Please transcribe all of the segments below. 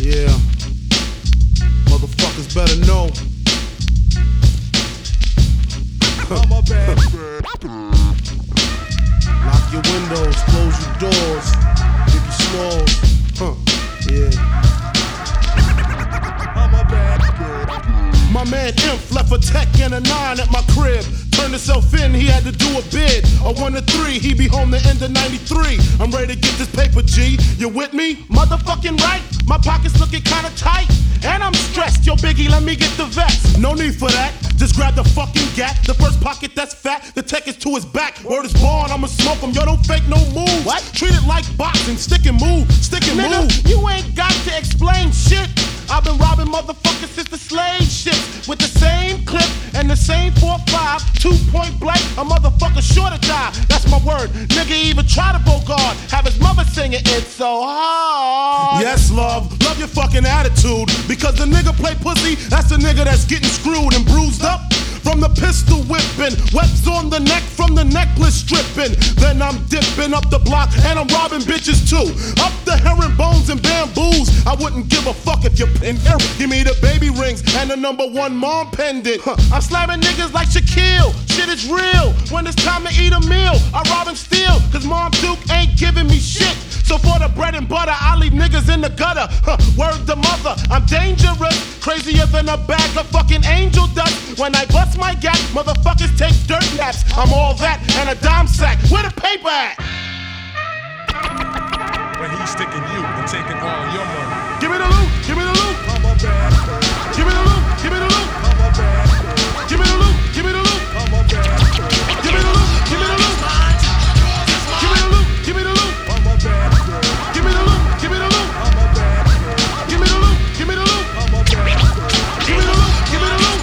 Yeah, motherfuckers better know. I'm a bad Lock your windows, close your doors, Biggie Smalls. Yeah. I'm a bad My man Imp left a tech and a 9 at my crib. Turned himself in, he had to do a bid. A 1 to 3, he be home the end of 93. I'm ready to get this paper, G. You with me? Motherfucking right. My pockets looking kinda tight. And I'm stressed. Yo, Biggie, let me get the vest. No need for that. Just grab the fucking gat. The first pocket that's fat. The tech is to his back. Word is born, I'ma smoke him. Yo, don't fake no moves. What? Treat it like boxing. Stick and move. Stick and Nigga, move. you ain't got to explain shit. I've been robbing motherfuckers since the slave ships with the same clip and the same 4.5, 2-point blank. A motherfucker sure to die. That's my word. Nigga even try to bogart. Have his mother singing It's So Hard. Yes, love your fucking attitude. Because the nigga play pussy, that's the nigga that's getting screwed and bruised up. From the pistol whipping, webs on the neck from the necklace stripping. Then I'm dipping up the block and I'm robbing bitches too. Up the herringbones and bamboos. I wouldn't give a fuck if you're in here. Give me the baby rings and the #1 mom pendant. I'm slamming niggas like Shaquille. Shit is real. When it's time to eat a meal, I rob and steal. Cause Mom Duke ain't giving me shit. So for the bread and butter, I leave niggas in the gutter. Word to mother, I'm dangerous. Crazier than a bag of fucking angel dust. When I bust my gap, motherfuckers take dirt naps. I'm all that and a dime sack. Where the paper at? When he's sticking you and taking all your money. Give me the loot, give me the loot. I'm a bad Give me the loot, give me the loot. I'm a bad Give me the loot, give me the loot. I'm a bad Give me the loot, give me the loot. Give me the loot, give me the loot. I'm a bad Give me the loot, give me the loot. I'm a bad Give me the loot, give me the loot. I'm a bad Give me the loot, give me the loot.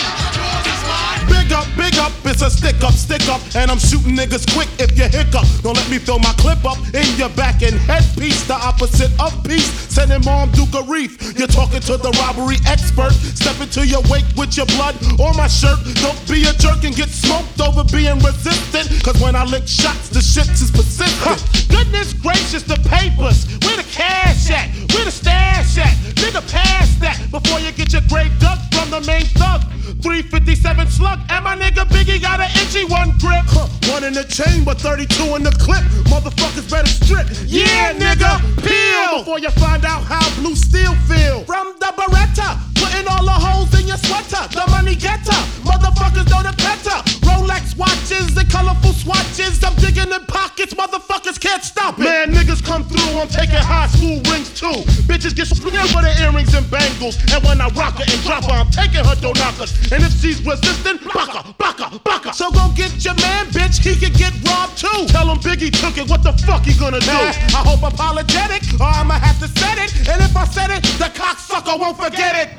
Big up, it's a stick up, and I'm shooting niggas quick if you hiccup. Don't let me throw my clip up in your back and headpiece, the opposite of peace. Sending Mom Duke a reef. You're talking to the robbery expert. Step into your wake with your blood or my shirt. Don't be a jerk and get smoked over being resistant. Cause when I lick shots, the shit is persistent. Goodness gracious, the papers. Where the cash at? Where the stash at? Nigga, pass that before you get your grave dug from the main thug. 357 slug, and my nigga Biggie got an itchy one grip. One in the chamber, 32 in the clip. Motherfuckers better strip. Yeah, nigga, peel Before you find out how blue steel feel. from the Beretta, putting all the holes in your sweater. The money getter, motherfuckers know the better. Rolex watches and colorful swatches. I'm digging in pockets, motherfuckers can't stop it. Man, niggas come through, I'm taking high school rings too. Bitches get swinging for the earrings and bangles. And when I rock her and drop her, I'm taking her knockers. And if she's resistant, baka, baka, baka. So go get your man, bitch, he could get robbed too. Tell him Biggie took it, what the fuck he gonna do? I hope apologetic, or I'ma have to set it. And if I said it, the cocksucker won't forget it.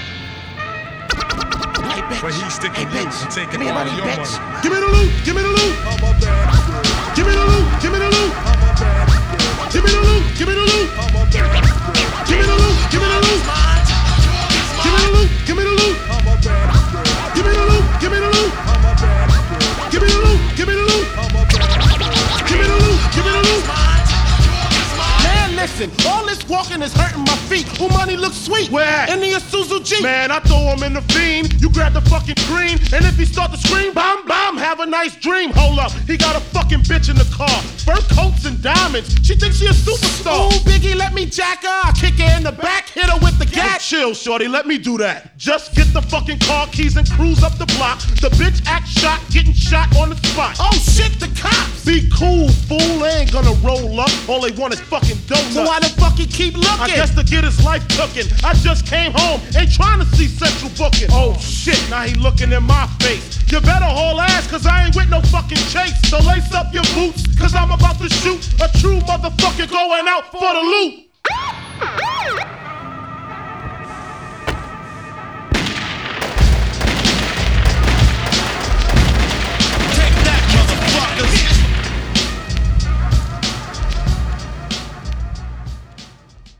Hey, bitch. When he's sticking Hey, you bitch. and taking Give me all money, your bitch. money. Give me the loot, give me the loot, I'm a bad give me the loot, give me the loot, I'm a bad give me the loot, give me the loot, I'm a bad give me the loot, give me the loot, give me the loot, give me the loot, I'm a bad give me the loot, give me the loot, I'm a bad give me the loot, give me the loot, I'm a bad give me the loot, give me the loot. Man, listen, all this walking is hurting my feet. Who money looks sweet? Where at? In the Isuzu Jeep. Man, I throw him in the fiend. You grab the fucking green, and if he start to scream, bam, bam, have a nice dream. Hold up, he got a fucking bitch in the car. Fur coats and diamonds. She thinks she a superstar. Ooh, Biggie, let me jack her. I kick her in the back, hit her with the Hey, gat. chill, shorty, let me do that. Just get the fucking car keys and cruise up the block. The bitch act shot, getting shot on the spot. Oh shit, the cops. Be cool, fool, they ain't gonna roll up. All they want is fucking donuts. So why the fuck he keep looking? I guess to get his life cooking. I just came home, ain't trying to see Central booking. Oh shit, now he looking in my face. You better haul ass, cause I ain't with no fucking chase. So lace up your boots, cause I'm about to shoot a true motherfucker going out for the loot.